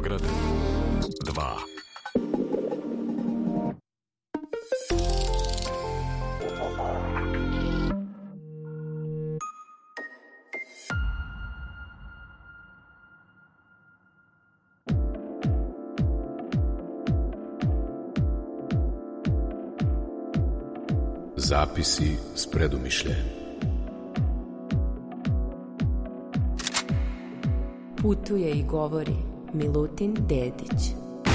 Beograd 2. Zapisi s predumišljajem. Putuje i govori Milutin Dedić.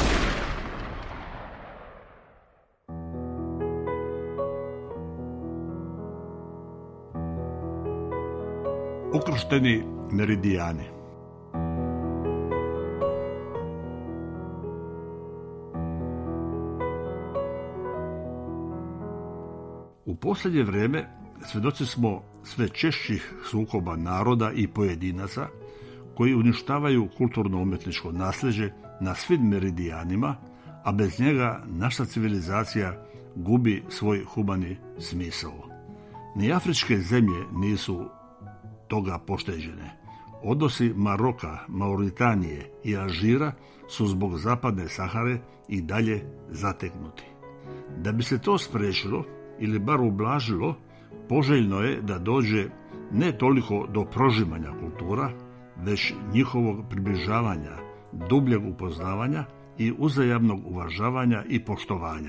Ukršteni meridijani. U posljednje vrijeme svjedoci smo sve češćih sukoba naroda i pojedinaca koji uništavaju kulturno-umjetničko nasljeđe na svim meridijanima, a bez njega naša civilizacija gubi svoj humani smisao. Ni afričke zemlje nisu toga pošteđene. Odnosi Maroka, Mauritanije i Alžira su zbog zapadne Sahare i dalje zategnuti. Da bi se to spriječilo ili bar ublažilo, poželjno je da dođe ne toliko do prožimanja kultura, već njihovog približavanja, dubljeg upoznavanja i uzajamnog uvažavanja i poštovanja.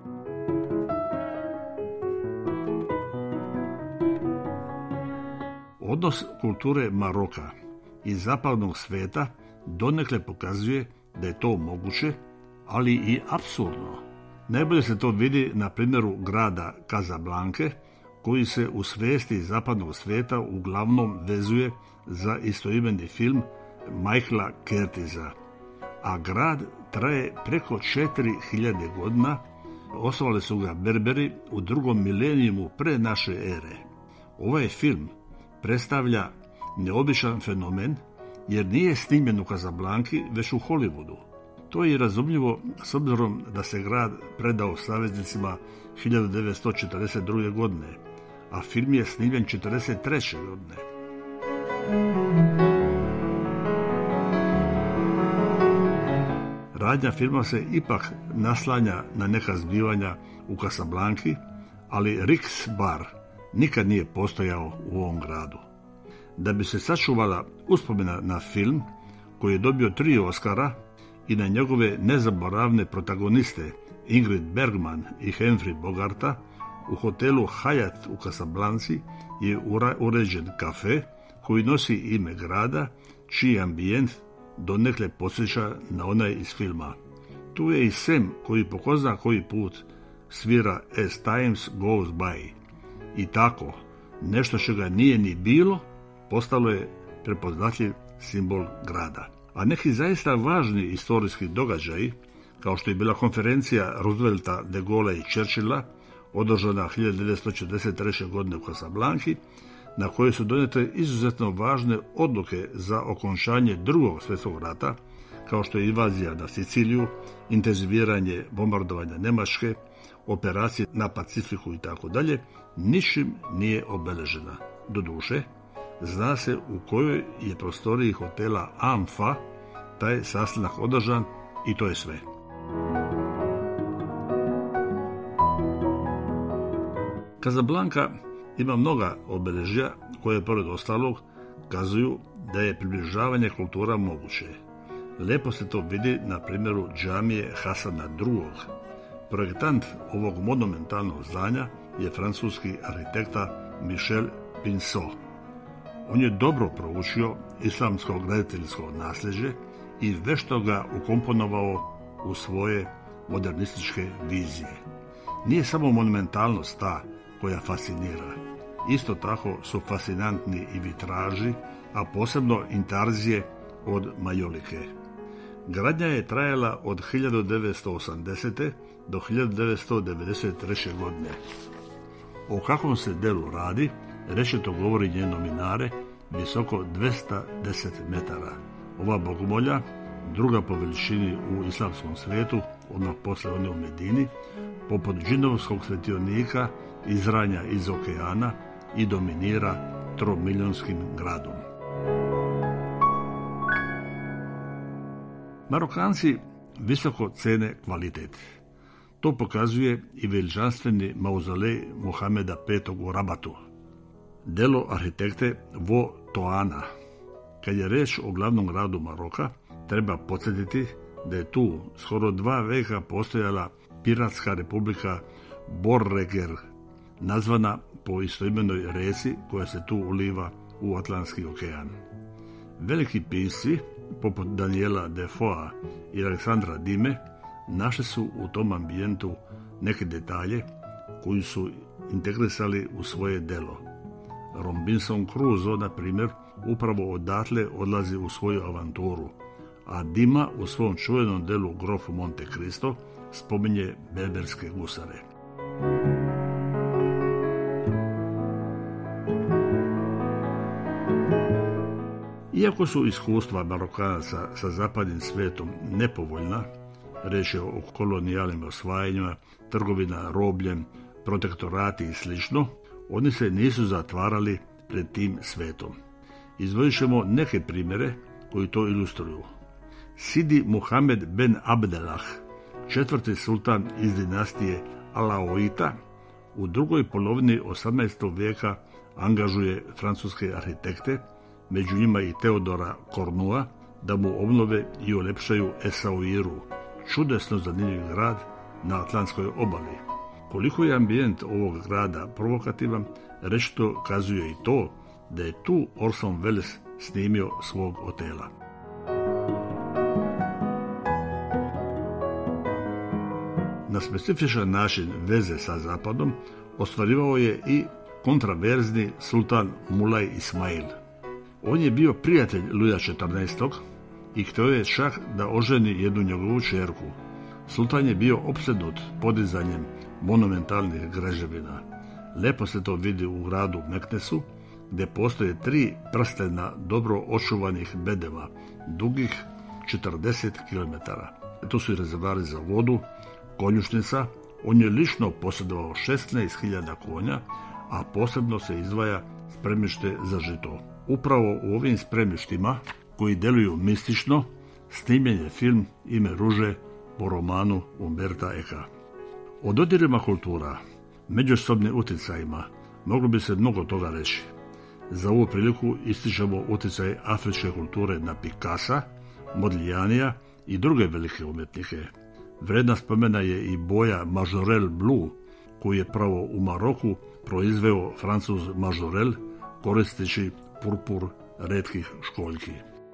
Odnos kulture Maroka i zapadnog svijeta donekle pokazuje da je to moguće, ali i apsurdno. Najbolje se to vidi na primjeru grada Casablanke, koji se u svijesti zapadnog svijeta uglavnom vezuje za istoimeni film Michaela Curtisa, a grad traje preko 4000 godina. Osnovali su ga Berberi u 2. milenijumu pre naše ere. Ovaj film predstavlja neobičan fenomen jer nije snimljen u Casablanki, već u Hollywoodu. To je i razumljivo s obzirom da se grad predao saveznicima 1942. godine, a film je snimljen 1943. godine. Radnja filma se ipak naslanja na neka zbivanja u Casablanki, ali Rix bar nikad nije postojao u ovom gradu. Da bi se sačuvala uspomena na film, koji je dobio 3 Oscara, i na njegove nezaboravne protagoniste Ingrid Bergman i Humphrey Bogarta, u hotelu Hyatt u Casablanci je uređen kafe koji nosi ime grada, čiji ambijent donekle podsjeća na onaj iz filma. Tu je i Sam koji po ko zna koji put svira As Times Goes By. I tako, nešto čega nije ni bilo, postalo je prepoznatljiv simbol grada. A neki zaista važni historijski događaji, kao što je bila konferencija Roosevelta, de Gaulle'a i Churchilla, održana 1943. godine u Casablanki, na kojoj su donijete izuzetno važne odluke za okončanje Drugog svjetskog rata, kao što je invazija na Siciliju, intenziviranje bombardovanja Njemačke, operacije na Pacifiku itd., ničim nije obeležena. Doduše, zna se u kojoj je prostoriji hotela Amfa taj sastanak održan i to je sve. Casablanca ima mnoga obilježja koje, pored ostalog, kazuju da je približavanje kultura moguće. Lepo se to vidi na primjeru džamije Hasana II. Projektant ovog monumentalnog zdanja je francuski arhitekta Michel Pinsot. On je dobro proučio islamsko graditeljsko nasljeđe i vešto ga ukomponovao u svoje modernističke vizije. Nije samo monumentalnost ta koja fascinira. Isto tako su fascinantni i vitraži, a posebno intarzije od majolike. Gradnja je trajala od 1980. do 1993. godine. O kakvom se delu radi, rečito govori njeno minare, visoko 210 metara. Ova bogomolja, druga po veličini u islamskom svijetu, odmah posle one u Medini, poput džinovskog svetionika, izranja iz okeana i dominira tromilijonskim gradom. Marokanci visoko cene kvalitet. To pokazuje i veličanstveni mauzolej Muhameda V. u Rabatu. Delo arhitekte Vo Toana. Kad je reč o glavnom gradu Maroka, treba podsjetiti da je tu skoro 2 veka postojala piratska republika Borreger, nazvana po istoimenoj reci koja se tu uliva u Atlantski okean. Veliki pisci, poput Daniela Defoea i Aleksandra Dime, našli su u tom ambijentu neke detalje koji su integrisali u svoje delo. Robinson Crusoe, na primjer, upravo odatle odlazi u svoju avanturu, a Dima u svom čuvenom delu Grof Monte Cristo spominje berberske gusare. Iako su iskustva Marokanaca sa zapadnim svetom nepovoljna, reč je o kolonijalnim osvajanjima, trgovina robljem, protektorati i sl., oni se nisu zatvarali pred tim svetom. Izdvojit ćemo neke primjere koji to ilustruju. Sidi Muhammed ben Abdelah, 4. sultan iz dinastije Alaoita, u drugoj polovini 18. vijeka angažuje francuske arhitekte, među njima i Teodora Cornua, da mu obnove i uljepšaju Essaouiru, čudesno zanimljiv grad na Atlantskoj obali. Koliko je ambijent ovog grada provokativan, rečito kazuje i to da je tu Orson Welles snimio svog hotela. Na specifičan način veze sa Zapadom ostvarivao je i kontraverzni sultan Mulaj Ismail. On je bio prijatelj Luja XIV. I htio je čak da oženi jednu njegovu ćerku. Sultan je bio opsednut podizanjem monumentalnih građevina. Lepo se to vidi u gradu Meknesu, gdje postoje 3 prstena dobro očuvanih bedema, dugih 40 km. Tu su i rezervari za vodu, konjušnica. On je lično posjedovao 16.000 konja, a posebno se izdvaja spremište za žito. Upravo u ovim spremištima, koji deluju mistično, snimljen je film Ime ruže po romanu Umberta Eka. O dodirima kultura, međusobnim utjecajima, moglo bi se mnogo toga reći. Za ovu priliku ističemo utjecaj afričke kulture na Picassa, Modiglianija i druge velike umjetnike. Vredna spomena je i boja Majorelle Blue, koju je pravo u Maroku proizveo Francuz Majorelle, koristeći purpur retkih školjki.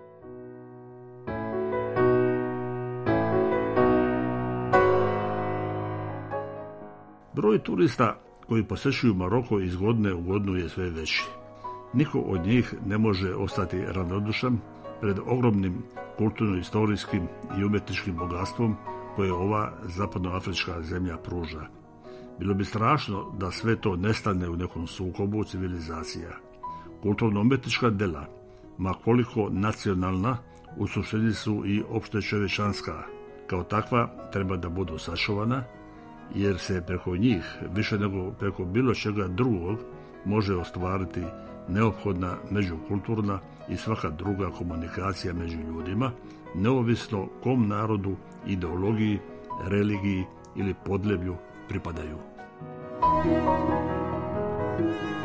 Broj turista koji posjećuju Maroko iz godine u godinu je sve veći. Niko od njih ne može ostati ravnodušan pred ogromnim kulturno-historijskim i umjetničkim bogatstvom koje ova zapadnoafrička zemlja pruža. Bilo bi strašno da sve to nestane u nekom sukobu civilizacija. Kulturno-umjetnička dela, ma koliko nacionalna, u suštini su i opšte čovječanska. Kao takva treba da budu sačuvana, jer se preko njih, više nego preko bilo čega drugog, može ostvariti neophodna međukulturna i svaka druga komunikacija među ljudima, neovisno kom narodu, ideologiji, religiji ili podneblju pripadaju.